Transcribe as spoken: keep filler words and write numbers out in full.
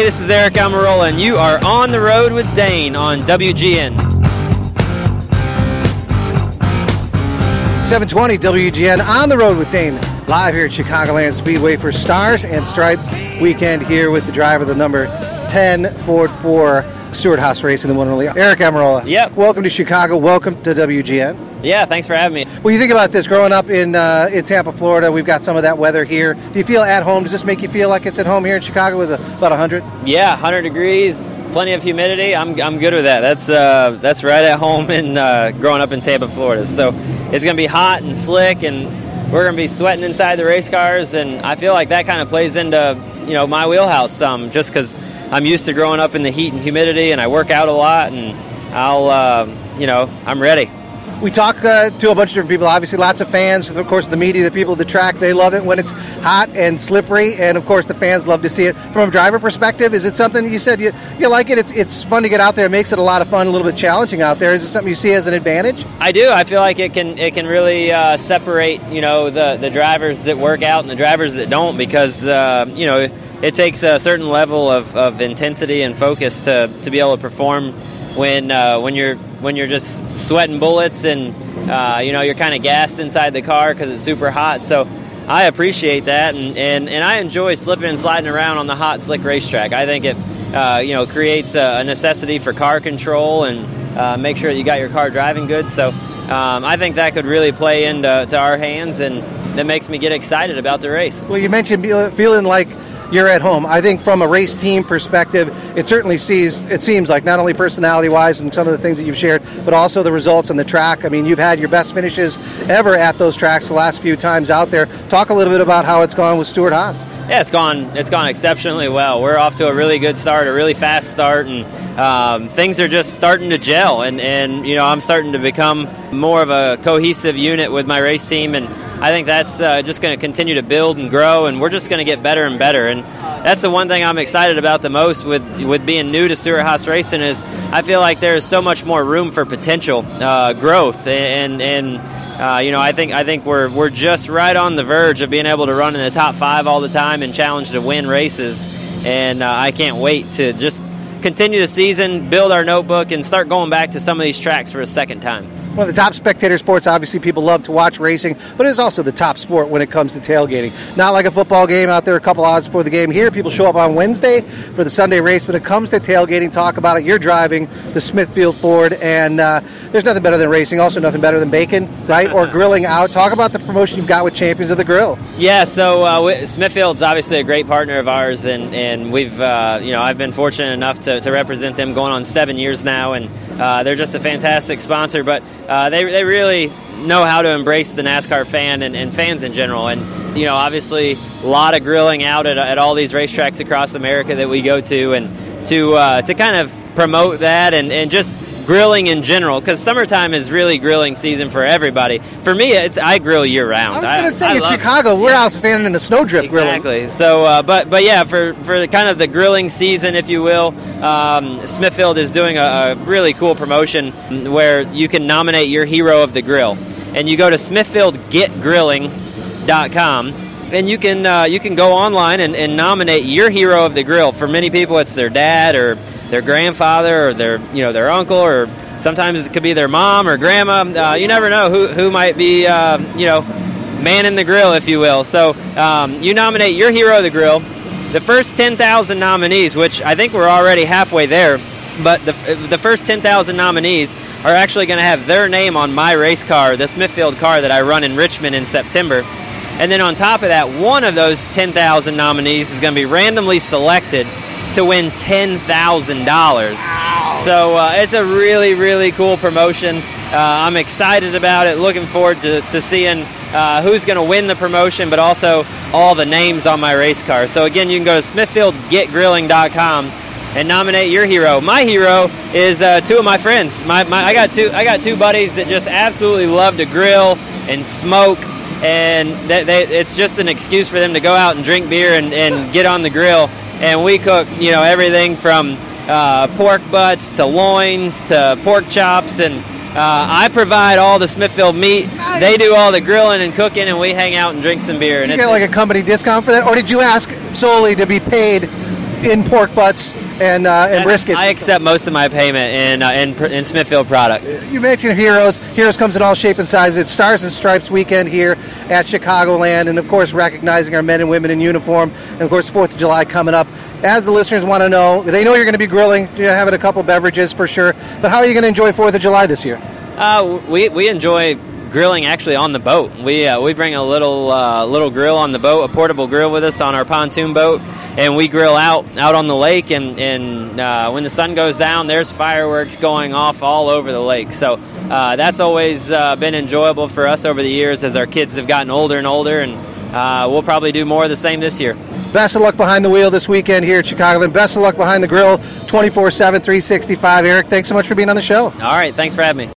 Hey, this is Eric Almirola, and you are on the road with Dane on W G N. seven twenty W G N on the road with Dane, live here at Chicagoland Speedway for Stars and Stripe weekend here with the driver, the number ten Ford four Stewart-Haas Racing, the one and only Eric Almirola. Yep. Welcome to Chicago. Welcome to W G N. Yeah, thanks for having me. When you think about this, growing up in uh, in Tampa, Florida, we've got some of that weather here. Do you feel at home? Does this make you feel like it's at home here in Chicago with a, about one hundred? Yeah, one hundred degrees, plenty of humidity. I'm I'm good with that. That's uh that's right at home in uh, growing up in Tampa, Florida. So it's gonna be hot and slick, and we're gonna be sweating inside the race cars, and I feel like that kind of plays into you know my wheelhouse some, just because I'm used to growing up in the heat and humidity, and I work out a lot, and I'll uh, you know I'm ready. We talk uh, to a bunch of different people, obviously lots of fans, of course the media, the people at the track, they love it when it's hot and slippery, and of course the fans love to see it. From a driver perspective, is it something you said you, you like it? It's, it's fun to get out there, it makes it a lot of fun, a little bit challenging out there. Is it something you see as an advantage? I do. I feel like it can it can really uh, separate you know the, the drivers that work out and the drivers that don't, because uh, you know it takes a certain level of, of intensity and focus to, to be able to perform when uh, when you're when you're just sweating bullets and uh, you know you're kind of gassed inside the car because it's super hot. So I appreciate that, and, and, and I enjoy slipping and sliding around on the hot, slick racetrack. I think it uh, you know creates a, a necessity for car control and uh, make sure that you got your car driving good. So um, I think that could really play into to our hands, and that makes me get excited about the race. Well, you mentioned feeling like you're at home. I think from a race team perspective, it certainly sees, it seems like not only personality-wise and some of the things that you've shared, but also the results on the track. I mean, you've had your best finishes ever at those tracks the last few times out there. Talk a little bit about how it's gone with Stewart-Haas. Yeah, it's gone. It's gone exceptionally well. We're off to a really good start, a really fast start, and um, things are just starting to gel. And, and you know, I'm starting to become more of a cohesive unit with my race team, and I think that's uh, just going to continue to build and grow, and we're just going to get better and better. And that's the one thing I'm excited about the most with with being new to Stewart-Haas Racing is I feel like there's so much more room for potential uh, growth, and and uh, you know I think I think we're we're just right on the verge of being able to run in the top five all the time and challenge to win races. And uh, I can't wait to just continue the season, build our notebook, and start going back to some of these tracks for a second time. One of the top spectator sports, obviously people love to watch racing, but it's also the top sport when it comes to tailgating. Not like a football game out there a couple hours before the game. Here, people show up on Wednesday for the Sunday race. When it comes to tailgating, talk about it. You're driving the Smithfield Ford, and uh, there's nothing better than racing, also nothing better than bacon, right, or grilling out. Talk about the promotion you've got with Champions of the Grill. Yeah, so uh, Smithfield's obviously a great partner of ours, and, and we've, uh, you know, I've been fortunate enough to, to represent them going on seven years now, and uh, they're just a fantastic sponsor, but Uh, they they really know how to embrace the NASCAR fan and, and fans in general. And, you know, obviously a lot of grilling out at, at all these racetracks across America that we go to, and to uh, to kind of promote that and, and just grilling in general, because summertime is really grilling season for everybody. For me, it's I grill year round. I was going to say, I in love, Chicago, we're yeah. out standing in the snowdrift grilling. Exactly. So, uh, but but yeah, for for the, kind of the grilling season, if you will, um, Smithfield is doing a, a really cool promotion where you can nominate your hero of the grill, and you go to smithfield get grilling dot com. And you can uh, you can go online and, and nominate your hero of the grill. For many people, it's their dad or their grandfather or their you know their uncle, or sometimes it could be their mom or grandma. Uh, you never know who who might be uh, you know manning the grill, if you will. So um, you nominate your hero of the grill. The first ten thousand nominees, which I think we're already halfway there, but the the first ten thousand nominees are actually going to have their name on my race car, the Smithfield car that I run in Richmond in September. And then on top of that, one of those ten thousand nominees is going to be randomly selected to win ten thousand dollars. Wow. So uh, it's a really, really cool promotion. Uh, I'm excited about it, looking forward to, to seeing uh, who's going to win the promotion, but also all the names on my race car. So again, you can go to smithfield get grilling dot com and nominate your hero. My hero is uh, two of my friends. My, my I got two I got two buddies that just absolutely love to grill and smoke. And they, they, it's just an excuse for them to go out and drink beer and, and get on the grill. And we cook, you know, everything from uh, pork butts to loins to pork chops. And uh, I provide all the Smithfield meat. Nice. They do all the grilling and cooking, and we hang out and drink some beer. And you it's get like a company discount for that? Or did you ask solely to be paid in pork butts and uh, and brisket. I accept most of my payment in, uh, in in Smithfield product. You mentioned Heroes. Heroes comes in all shape and sizes. It's Stars and Stripes weekend here at Chicagoland, and of course recognizing our men and women in uniform, and of course fourth of July coming up. As the listeners want to know, they know you're going to be grilling, you're having a couple beverages for sure, but how are you going to enjoy fourth of July this year? Uh, we we enjoy grilling actually on the boat. We uh, we bring a little uh, little grill on the boat, a portable grill with us on our pontoon boat, and we grill out out on the lake. And, and uh, when the sun goes down, there's fireworks going off all over the lake. So uh, that's always uh, been enjoyable for us over the years as our kids have gotten older and older, and uh, we'll probably do more of the same this year. Best of luck behind the wheel this weekend here at Chicagoland. Best of luck behind the grill, twenty-four seven, three sixty-five. Eric, thanks so much for being on the show. All right, thanks for having me.